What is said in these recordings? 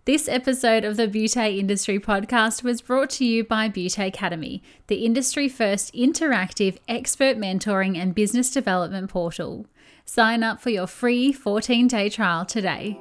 This episode of the Beauté Industry Podcast was brought to you by Beauté Academy, the industry-first interactive expert mentoring and business development portal. Sign up for your free 14-day trial today.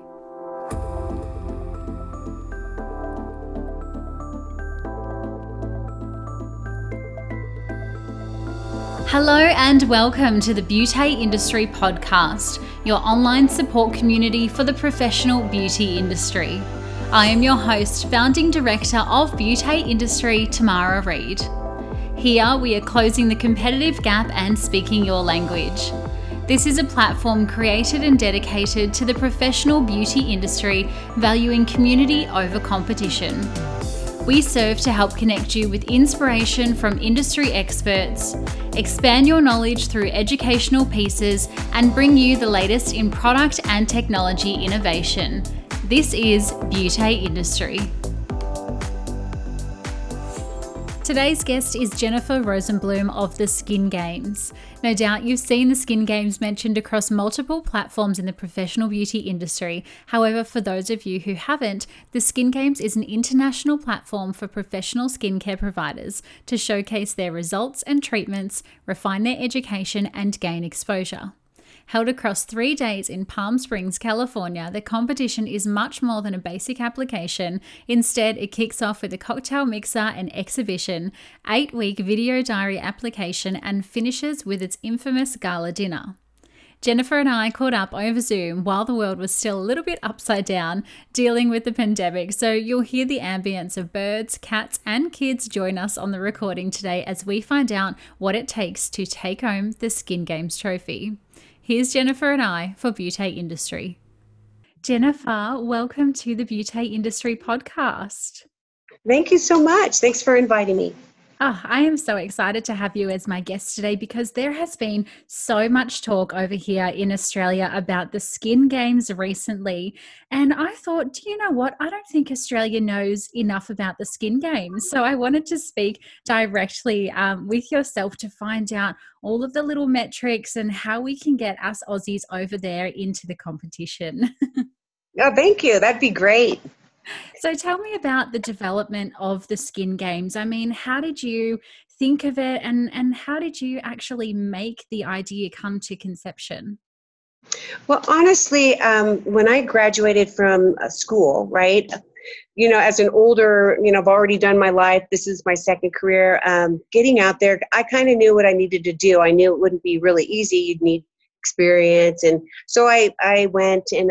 Hello and welcome to the Beauté Industry Podcast, your online support community for the professional beauty industry. I am your host, founding director of Beauté Industry, Tamara Reid. Here we are closing the competitive gap and speaking your language. This is a platform created and dedicated to the professional beauty industry, valuing community over competition. We serve to help connect you with inspiration from industry experts, expand your knowledge through educational pieces, and bring you the latest in product and technology innovation. This is Beauté Industry. Today's guest is Jennifer Rosenblum of the Skin Games. No doubt you've seen the Skin Games mentioned across multiple platforms in the professional beauty industry. However, for those of you who haven't, the Skin Games is an international platform for professional skincare providers to showcase their results and treatments, refine their education, and gain exposure. Held across 3 days in Palm Springs, California, the competition is much more than a basic application. Instead, it kicks off with a cocktail mixer and exhibition, 8-week video diary application, and finishes with its infamous gala dinner. Jennifer and I caught up over Zoom while the world was still a little bit upside down, dealing with the pandemic, so you'll hear the ambience of birds, cats, and kids join us on the recording today as we find out what it takes to take home the Skin Games trophy. Here's Jennifer and I for Beauté Industry. Jennifer, welcome to the Beauté Industry Podcast. Thank you so much. Thanks for inviting me. Oh, I am so excited to have you as my guest today because there has been so much talk over here in Australia about the Skin Games recently. And I thought, do you know what? I don't think Australia knows enough about the Skin Games. So I wanted to speak directly with yourself to find out all of the little metrics and how we can get us Aussies over there into the competition. Oh, thank you. That'd be great. So tell me about the development of the Skin Games. I mean, how did you think of it and how did you actually make the idea come to conception? Well, honestly, when I graduated from school, right, as an older, I've already done my life. This is my second career. Getting out there, I kind of knew what I needed to do. I knew it wouldn't be really easy. You'd need experience. And so I went and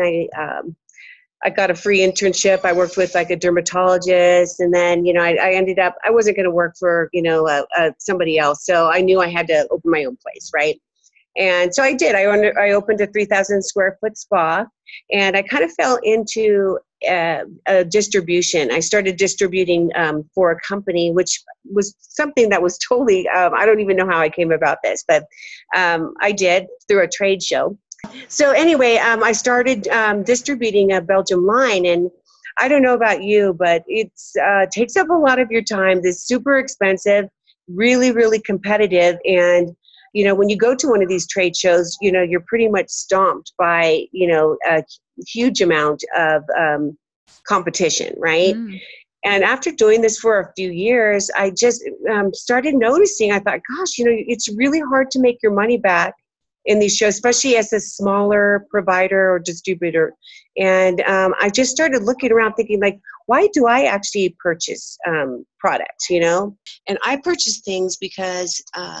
I got a free internship. I worked with like a dermatologist, and then, I ended up, I wasn't going to work for, somebody else. So I knew I had to open my own place, right? And so I did. I opened a 3,000 square foot spa, and I kind of fell into a distribution. I started distributing for a company, which was something that was totally, I don't even know how I came about this, but I did through a trade show. So anyway, I started distributing a Belgium line, and I don't know about you, but it takes up a lot of your time. It's super expensive, really, really competitive. And, when you go to one of these trade shows, you're pretty much stomped by, a huge amount of competition, right? Mm. And after doing this for a few years, I just started noticing, I thought, gosh, it's really hard to make your money back in these shows, especially as a smaller provider or distributor. And I just started looking around thinking, like, why do I actually purchase products, And I purchase things because,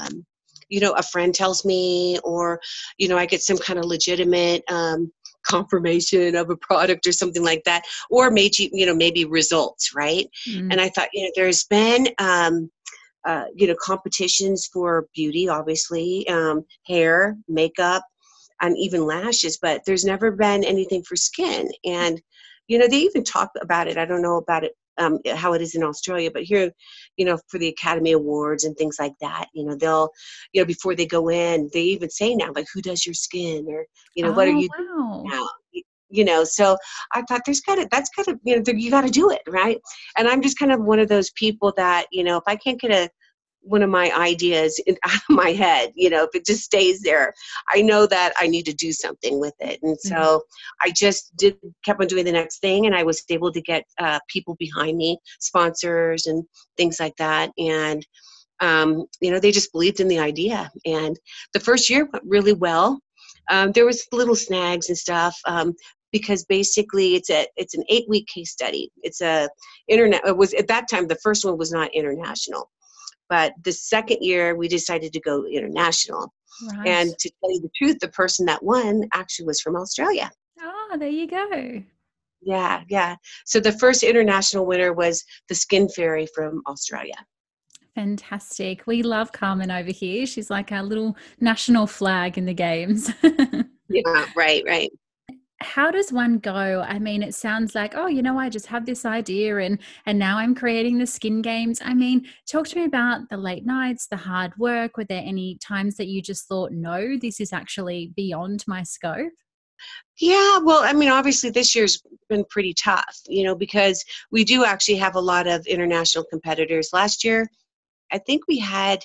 a friend tells me, or, I get some kind of legitimate confirmation of a product or something like that, or maybe results, right? Mm. And I thought, there's been competitions for beauty, obviously, hair, makeup, and even lashes, but there's never been anything for skin. And, they even talk about it. I don't know about it, how it is in Australia, but here, for the Academy Awards and things like that, they'll, before they go in, they even say now, like, who does your skin, or, what are you doing now? So I thought you got to do it, right? And I'm just kind of one of those people that, if I can't get one of my ideas out of my head. If it just stays there, I know that I need to do something with it. And so I just kept on doing the next thing, and I was able to get people behind me, sponsors and things like that. And they just believed in the idea. And the first year went really well. There was little snags and stuff. Because basically it's an 8-week case study. It's it was at that time, the first one was not international, but the second year we decided to go international. Right. And to tell you the truth, the person that won actually was from Australia. Oh, there you go. Yeah. So the first international winner was the Skin Fairy from Australia. Fantastic. We love Carmen over here. She's like our little national flag in the games. Yeah, right. How does one go? I mean, it sounds like, I just have this idea and now I'm creating the skin games. I mean, talk to me about the late nights, the hard work. Were there any times that you just thought, no, this is actually beyond my scope? Yeah, well, I mean, obviously this year's been pretty tough, because we do actually have a lot of international competitors. Last year, I think we had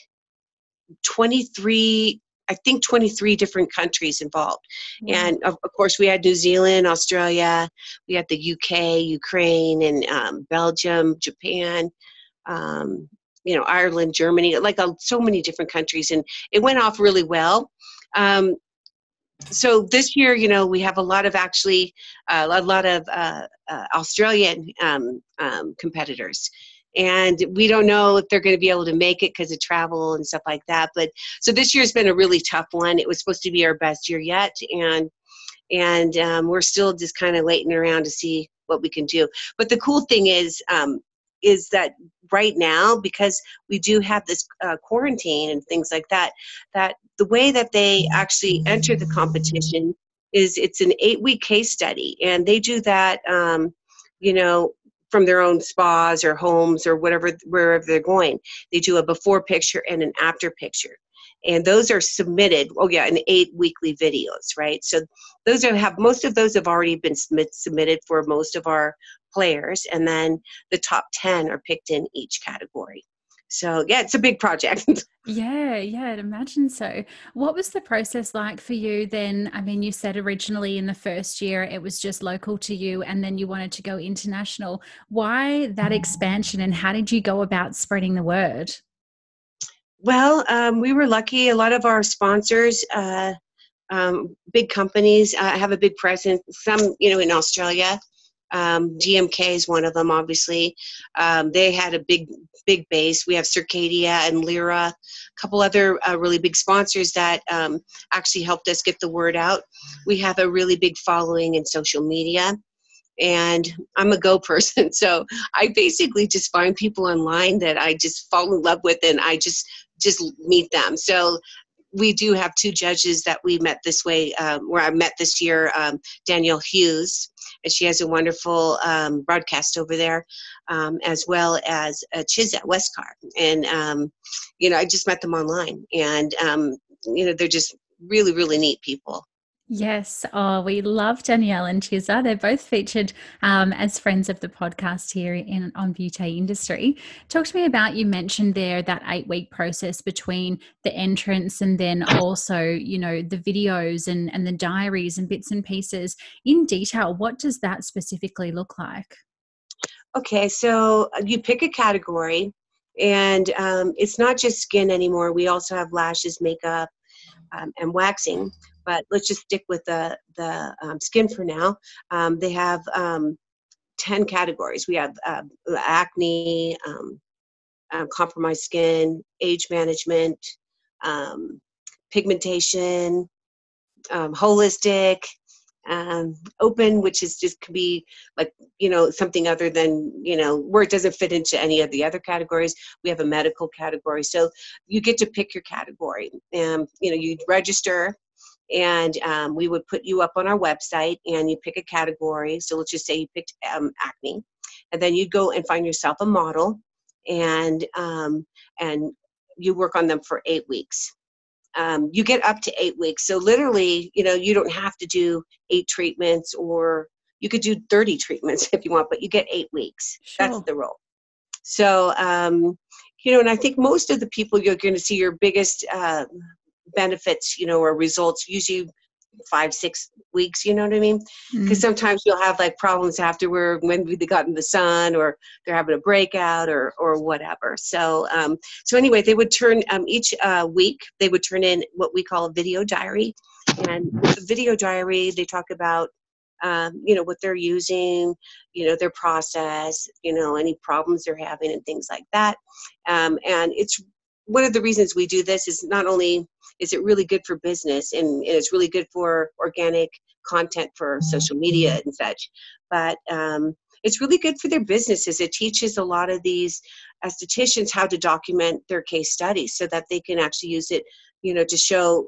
23 different countries involved. Wow. And of course, we had New Zealand, Australia, we had the UK, Ukraine, and Belgium, Japan, Ireland, Germany, so many different countries. And it went off really well. So this year, we have a lot of Australian competitors. And we don't know if they're going to be able to make it because of travel and stuff like that. But so this year's been a really tough one. It was supposed to be our best year yet, and we're still just kind of waiting around to see what we can do. But the cool thing is that right now, because we do have this quarantine and things like that, that the way that they actually enter the competition is it's an 8-week case study, and they do that, from their own spas or homes or wherever they're going. They do a before picture and an after picture. And those are submitted, in 8 weekly videos, right? So most of those have already been submitted for most of our players. And then the top 10 are picked in each category. So yeah, it's a big project. Yeah, I'd imagine so. What was the process like for you then? I mean, you said originally in the first year it was just local to you and then you wanted to go international. Why that expansion and how did you go about spreading the word? Well, we were lucky. A lot of our sponsors, big companies, have a big presence. Some, in Australia. GMK is one of them, obviously. They had a big base. We have Circadia and Lyra, a couple other really big sponsors that actually helped us get the word out. We have a really big following in social media. And I'm a go person, so I basically just find people online that I just fall in love with, and I just meet them. So we do have 2 judges that we met this way, where I met this year, Danielle Hughes, and she has a wonderful broadcast over there, as well as Chizette Westcar. And, I just met them online, and, they're just really, really neat people. Yes. Oh, we love Danielle and Chizza. They're both featured as friends of the podcast here on Beauty Industry. Talk to me about, you mentioned there that 8-week process between the entrance and then also, the videos and the diaries and bits and pieces. In detail, what does that specifically look like? Okay, so you pick a category, and it's not just skin anymore. We also have lashes, makeup, and waxing. But let's just stick with the skin for now. They have 10 categories. We have acne, compromised skin, age management, pigmentation, holistic, open, which is just could be like, something other than, where it doesn't fit into any of the other categories. We have a medical category. So you get to pick your category. You'd register, and we would put you up on our website, and you pick a category. So let's just say you picked acne, and then you'd go and find yourself a model, and you work on them for 8 weeks. You get up to 8 weeks. So literally, you don't have to do 8 treatments, or you could do 30 treatments if you want, but you get 8 weeks. Sure. That's the rule. So And I think most of the people you're going to see your biggest benefits, or results usually 5-6 weeks, you know what I mean? Because sometimes you'll have like problems afterward when they got in the sun or they're having a breakout or whatever. So anyway, they would turn each week, they would turn in what we call a video diary. And with the video diary, they talk about what they're using, their process, any problems they're having and things like that. And it's one of the reasons we do this is not only is it really good for business and it's really good for organic content for social media and such, but it's really good for their businesses. It teaches a lot of these estheticians how to document their case studies so that they can actually use it, to show,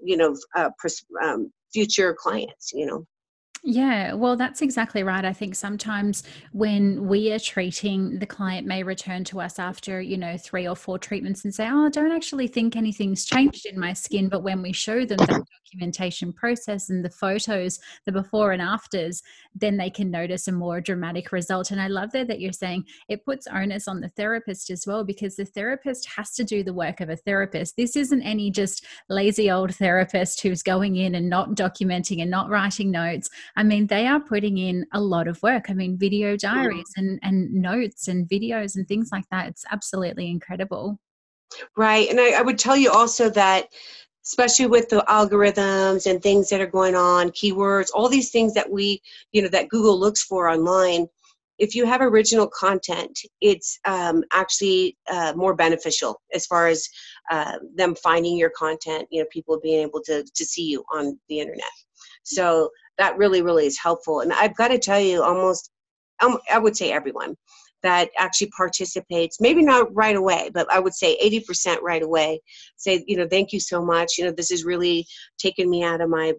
future clients, Yeah, well, that's exactly right. I think sometimes when we are treating, the client may return to us after, 3 or 4 treatments and say, oh, I don't actually think anything's changed in my skin. But when we show them that documentation process and the photos, the before and afters, then they can notice a more dramatic result. And I love that you're saying it puts onus on the therapist as well, because the therapist has to do the work of a therapist. This isn't any just lazy old therapist who's going in and not documenting and not writing notes. I mean, they are putting in a lot of work. I mean, video diaries and notes and videos and things like that. It's absolutely incredible. Right. And I would tell you also that, especially with the algorithms and things that are going on, keywords, all these things that that Google looks for online, if you have original content, it's actually more beneficial as far as them finding your content, people being able to see you on the internet. So that really, really is helpful. And I've got to tell you, almost, I would say everyone that actually participates, maybe not right away, but I would say 80% right away, say, thank you so much. This has really taken me out of my,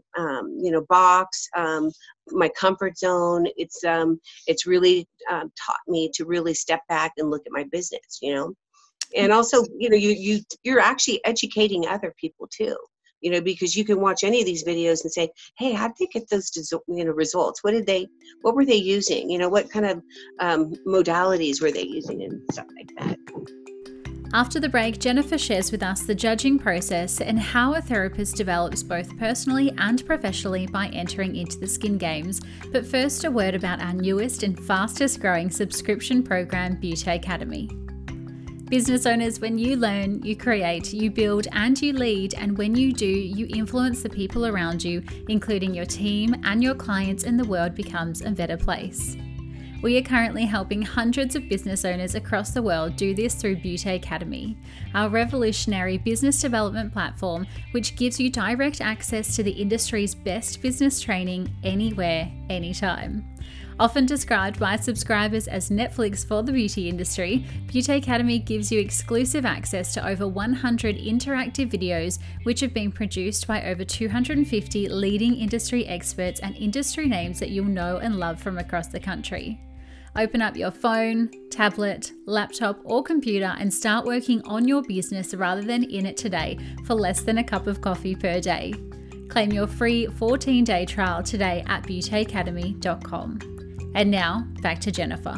box, my comfort zone. It's really taught me to really step back and look at my business, and also, you're actually educating other people too. Because you can watch any of these videos and say, hey, how did they get those, results? What were they using? What kind of modalities were they using and stuff like that. After the break, Jennifer shares with us the judging process and how a therapist develops both personally and professionally by entering into the Skin Games. But first, a word about our newest and fastest growing subscription program, Beauty Academy. Business owners, when you learn, you create, you build, and you lead, and when you do, you influence the people around you, including your team and your clients, and the world becomes a better place. We are currently helping hundreds of business owners across the world do this through Beauty Academy, our revolutionary business development platform, which gives you direct access to the industry's best business training anywhere, anytime. Often described by subscribers as Netflix for the beauty industry, Beauty Academy gives you exclusive access to over 100 interactive videos which have been produced by over 250 leading industry experts and industry names that you'll know and love from across the country. Open up your phone, tablet, laptop, or computer and start working on your business rather than in it today for less than a cup of coffee per day. Claim your free 14-day trial today at beautyacademy.com. And now, back to Jennifer.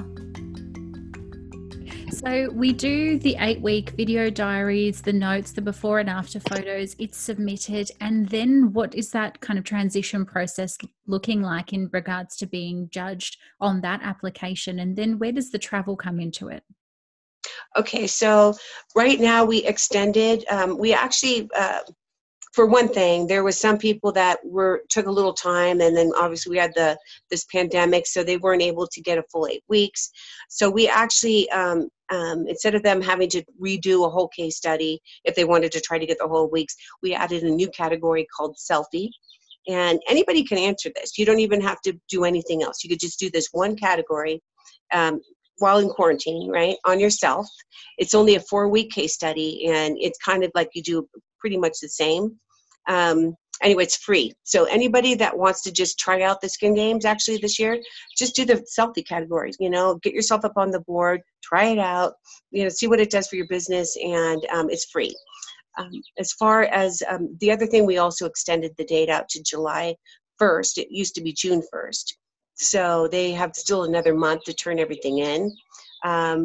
So we do the 8-week video diaries, the notes, the before and after photos, it's submitted. And then what is that kind of transition process looking like in regards to being judged on that application? And then where does the travel come into it? Okay, so right now we extended, we actually, for one thing, there was some people that took a little time, and then obviously we had this pandemic, so they weren't able to get a full 8 weeks. So we actually, instead of them having to redo a whole case study, if they wanted to try to get the whole weeks, we added a new category called selfie. And anybody can answer this. You don't even have to do anything else. You could just do this one category while in quarantine, right, on yourself. It's only a 4-week case study, and it's kind of like you do pretty much the same. Anyway, it's free. So anybody that wants to just try out the Skin Games actually this year, just do the selfie categories, get yourself up on the board, try it out, see what it does for your business, and it's free. As far as the other thing, we also extended the date out to July 1st. It used to be June 1st. So they have still another month to turn everything in.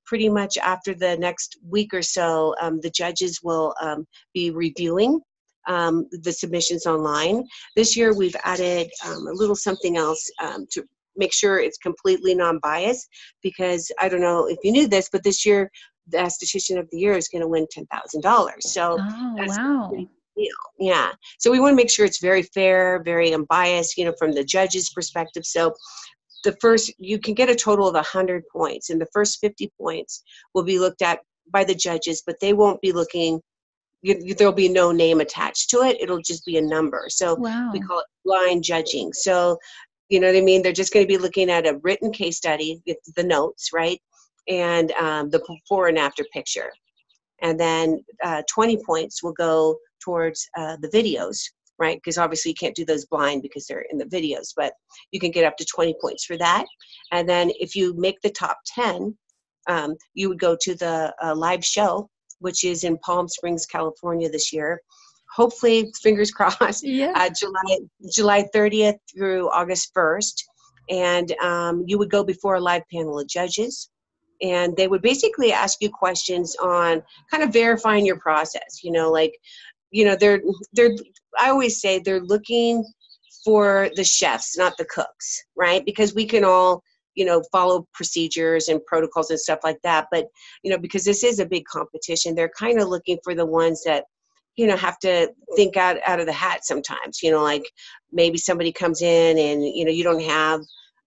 pretty much after the next week or so, the judges will be reviewing the submissions online. This year we've added a little something else to make sure it's completely non-biased, because I don't know if you knew this, but this year the esthetician of the year is going to win $10,000. So Oh, that's a wow. big deal. Yeah. So we want to make sure it's very fair, very unbiased, from the judge's perspective. So you can get a total of 100 points, and the first 50 points will be looked at by the judges, but they won't be looking, there'll be no name attached to it. It'll just be a number. So we Wow. call it blind judging. So, you know what I mean? They're just going to be looking at a written case study, with the notes, right? And the before and after picture. And then 20 points will go towards the videos, right? Because obviously you can't do those blind because they're in the videos, but you can get up to 20 points for that. And then if you make the top 10, you would go to the live show, which is in Palm Springs, California this year. Hopefully, fingers crossed, Yeah. July 30th through August 1st. And you would go before a live panel of judges, and they would basically ask you questions on kind of verifying your process. They're I always say they're looking for the chefs, not the cooks, right? Because we can all follow procedures and protocols and stuff like that, but because this is a big competition, they're kind of looking for the ones that have to think out of the hat sometimes. Like maybe somebody comes in and you don't have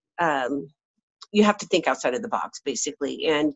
you have to think outside of the box, basically. And,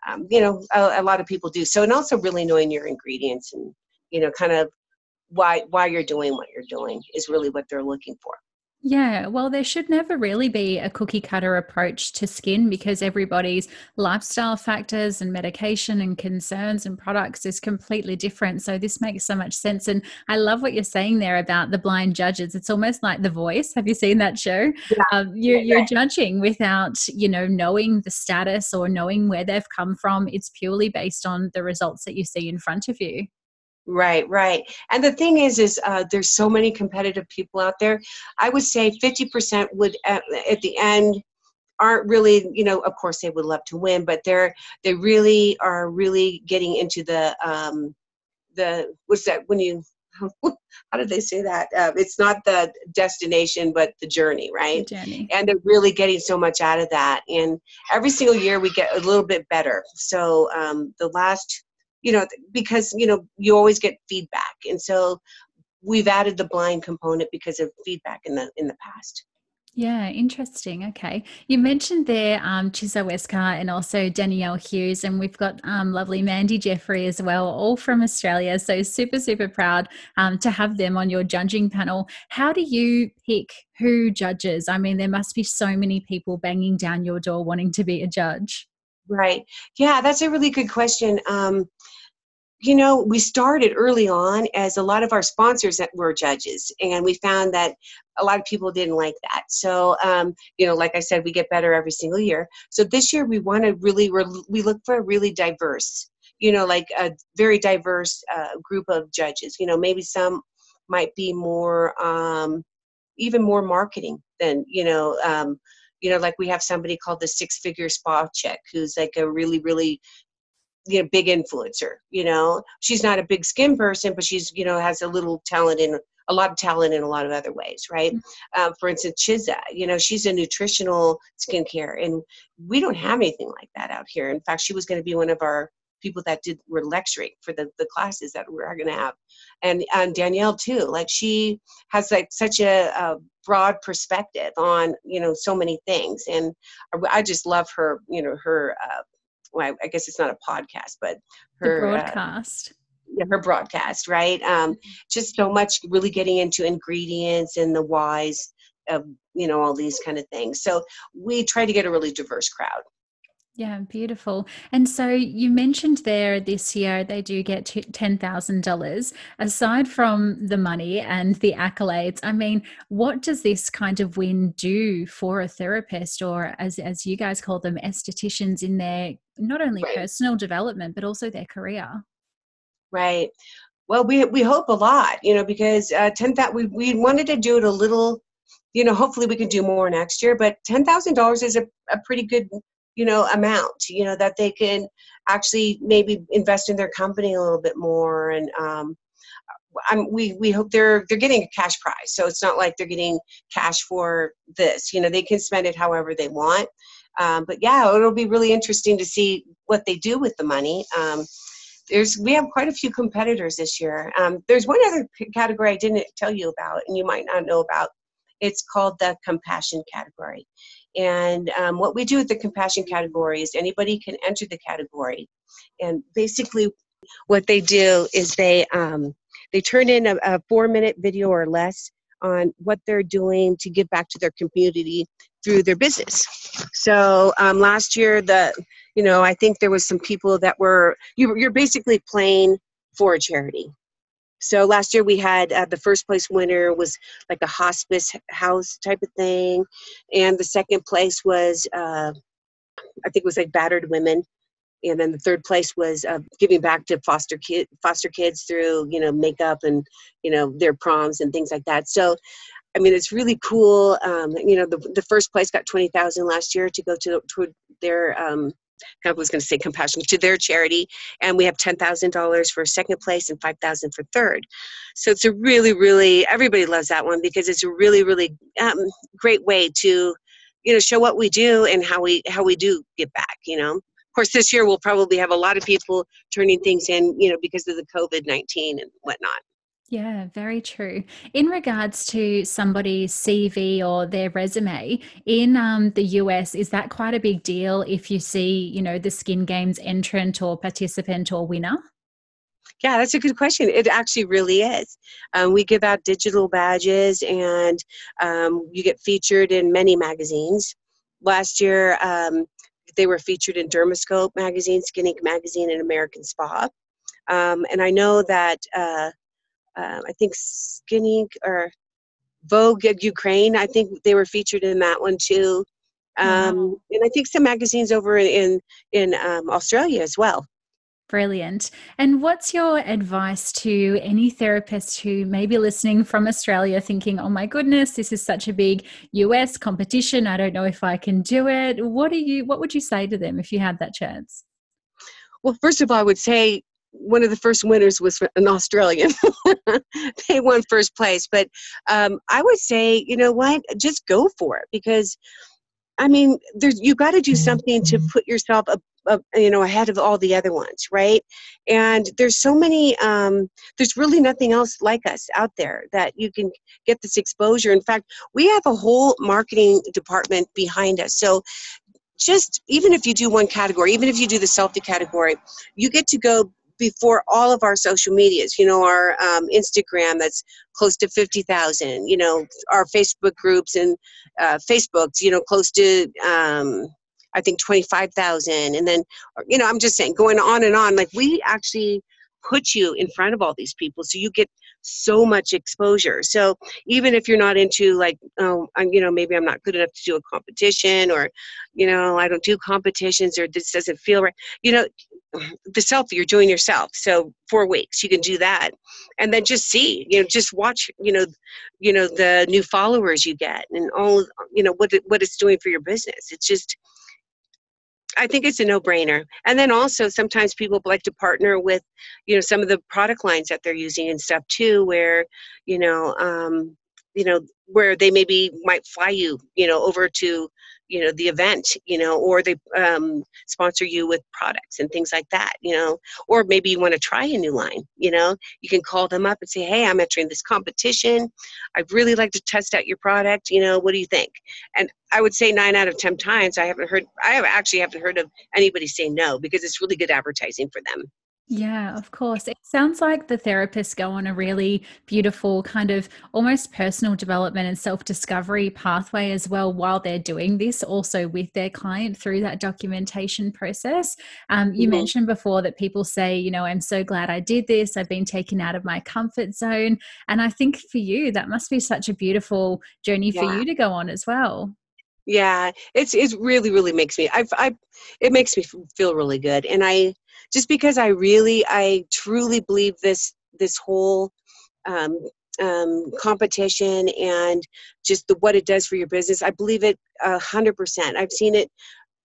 a lot of people do. So, and also really knowing your ingredients and, kind of why you're doing what you're doing is really what they're looking for. Yeah, well, there should never really be a cookie cutter approach to skin, because everybody's lifestyle factors and medication and concerns and products is completely different. So this makes so much sense. And I love what you're saying there about the blind judges. It's almost like The Voice. Have you seen that show? Yeah. You're judging without, knowing the status or knowing where they've come from. It's purely based on the results that you see in front of you. Right, right. And the thing is there's so many competitive people out there. I would say 50% would at the end aren't really, of course they would love to win, but they really are really getting into what's that when you, how did they say that? It's not the destination, but the journey, right? The journey. And they're really getting so much out of that. And every single year we get a little bit better. So the last, because, you always get feedback. And so we've added the blind component because of feedback in the past. Yeah, interesting. Okay. You mentioned there Chizza Westcott and also Danielle Hughes, and we've got lovely Mandy Jeffrey as well, all from Australia. So super, super proud to have them on your judging panel. How do you pick who judges? I mean, there must be so many people banging down your door wanting to be a judge. Right. Yeah, that's a really good question. We started early on as a lot of our sponsors that were judges, and we found that a lot of people didn't like that. So, like I said, we get better every single year. So this year we want to we look for a really diverse, like a very diverse group of judges. Maybe some might be more, even more marketing than, like we have somebody called the Six Figure Spa Chick, who's like a really, really big influencer. She's not a big skin person, but she's has a lot of talent in a lot of other ways, right? For instance, Chizza, she's a nutritional skincare, and we don't have anything like that out here. In fact, she was going to be one of our people that were lecturing for the classes that we're going to have. And Danielle too, like she has like such a broad perspective on so many things, and I just love her, her well, I guess it's not a podcast, but The her broadcast. her broadcast, right? Just so much really getting into ingredients and the whys of all these kind of things. So we try to get a really diverse crowd. Yeah, beautiful. And so you mentioned there this year they do get $10,000. Aside from the money and the accolades, I mean, what does this kind of win do for a therapist, or as you guys call them, estheticians, in their not only Right. personal development but also their career? Right. Well, we hope a lot, because 10,000 we wanted to do it a little, hopefully we can do more next year, but $10,000 is a pretty good amount, that they can actually maybe invest in their company a little bit more. And we hope they're getting a cash prize. So it's not like they're getting cash for this, they can spend it however they want. But yeah, it'll be really interesting to see what they do with the money. We have quite a few competitors this year. There's one other category I didn't tell you about, and you might not know about. It's called the compassion category. And what we do with the compassion category is anybody can enter the category. And basically what they do is they turn in a 4-minute video or less on what they're doing to give back to their community through their business. So last year, I think there was some people that you're basically playing for a charity. So last year we had the first place winner was like a hospice house type of thing. And the second place was, I think it was like battered women. And then the third place was giving back to foster kids through, makeup and, their proms and things like that. So, I mean, it's really cool. The first place got $20,000 last year to go to their, I was going to say compassion, to their charity. And we have $10,000 for second place and $5,000 for third. So it's a really, really, everybody loves that one because it's a really, really great way to, show what we do and how we do give back, Of course, this year we'll probably have a lot of people turning things in, because of the COVID-19 and whatnot. Yeah, very true. In regards to somebody's CV or their resume in the US, is that quite a big deal if you see, the Skin Games entrant or participant or winner? Yeah, that's a good question. It actually really is. We give out digital badges and you get featured in many magazines. Last year, they were featured in Dermascope magazine, Skin Inc. magazine, and American Spa. And I know that I think Skin Inc. or Vogue Ukraine, I think they were featured in that one too. Wow. And I think some magazines over in Australia as well. Brilliant. And what's your advice to any therapists who may be listening from Australia thinking, oh my goodness, this is such a big US competition. I don't know if I can do it. What would you say to them if you had that chance? Well, first of all, I would say one of the first winners was an Australian. They won first place. But I would say, you know what, just go for it because, I mean, you got to do something to put yourself ahead of all the other ones, right? And there's so many, there's really nothing else like us out there that you can get this exposure. In fact, we have a whole marketing department behind us. So just even if you do one category, even if you do the selfie category, you get to go before all of our social medias, our Instagram that's close to 50,000, our Facebook groups and Facebooks, close to, I think 25,000. And then, I'm just saying, going on and on, like we actually put you in front of all these people. So you get so much exposure. So even if you're not into like, maybe I'm not good enough to do a competition or, I don't do competitions or this doesn't feel right. The selfie you're doing yourself. So 4 weeks, you can do that. And then just see, just watch, the new followers you get and all, what it's doing for your business. It's just, I think it's a no-brainer. And then also sometimes people like to partner with, some of the product lines that they're using and stuff too, where, where they maybe might fly you, over to, the event, or they sponsor you with products and things like that, or maybe you want to try a new line, you can call them up and say, hey, I'm entering this competition. I'd really like to test out your product. What do you think? And I would say 9 out of 10 times, I haven't heard of anybody say no because it's really good advertising for them. Yeah, of course. It sounds like the therapists go on a really beautiful kind of almost personal development and self-discovery pathway as well while they're doing this, also with their client through that documentation process. You Mm-hmm. mentioned before that people say, I'm so glad I did this. I've been taken out of my comfort zone. And I think for you, that must be such a beautiful journey for Yeah. you to go on as well. Yeah, it really, really makes me, it makes me feel really good. And just because I truly believe this whole, um, competition and just what it does for your business, I believe it 100%. I've seen it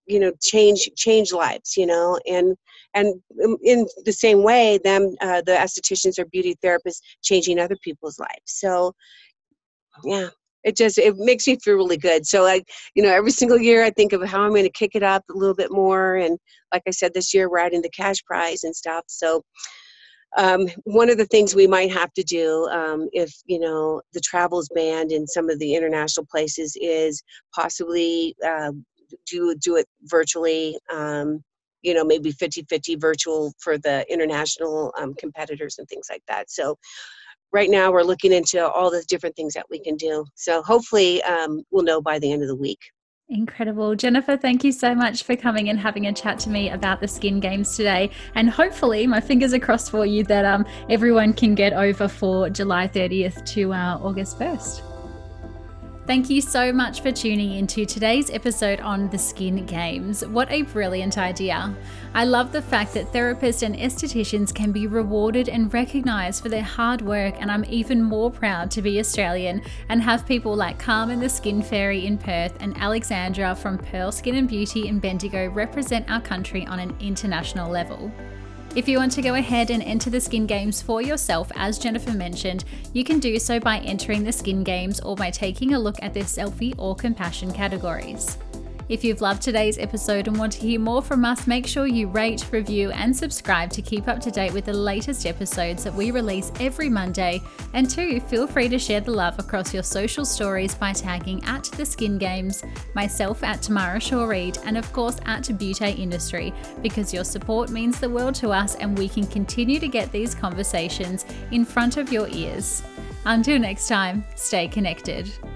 change lives, and in the same way, the estheticians or beauty therapists changing other people's lives. So yeah, it makes me feel really good. So every single year I think of how I'm going to kick it up a little bit more. And like I said, this year we're adding the cash prize and stuff. So one of the things we might have to do, if the travel's banned in some of the international places, is possibly do it virtually. Maybe 50-50 virtual for the international competitors and things like that. So right now we're looking into all the different things that we can do. So hopefully we'll know by the end of the week. Incredible. Jennifer, thank you so much for coming and having a chat to me about the Skin Games today. And hopefully, my fingers are crossed for you that everyone can get over for July 30th to August 1st. Thank you so much for tuning into today's episode on the Skin Games. What a brilliant idea. I love the fact that therapists and estheticians can be rewarded and recognised for their hard work, and I'm even more proud to be Australian and have people like Carmen the Skin Fairy in Perth and Alexandra from Pearl Skin and Beauty in Bendigo represent our country on an international level. If you want to go ahead and enter the Skin Games for yourself, as Jennifer mentioned, you can do so by entering the Skin Games or by taking a look at their selfie or compassion categories. If you've loved today's episode and want to hear more from us, make sure you rate, review, and subscribe to keep up to date with the latest episodes that we release every Monday. And 2, feel free to share the love across your social stories by tagging @TheSkinGames, myself @Tamara Shaw Reid, and of course @Beauté Industry, because your support means the world to us and we can continue to get these conversations in front of your ears. Until next time, stay connected.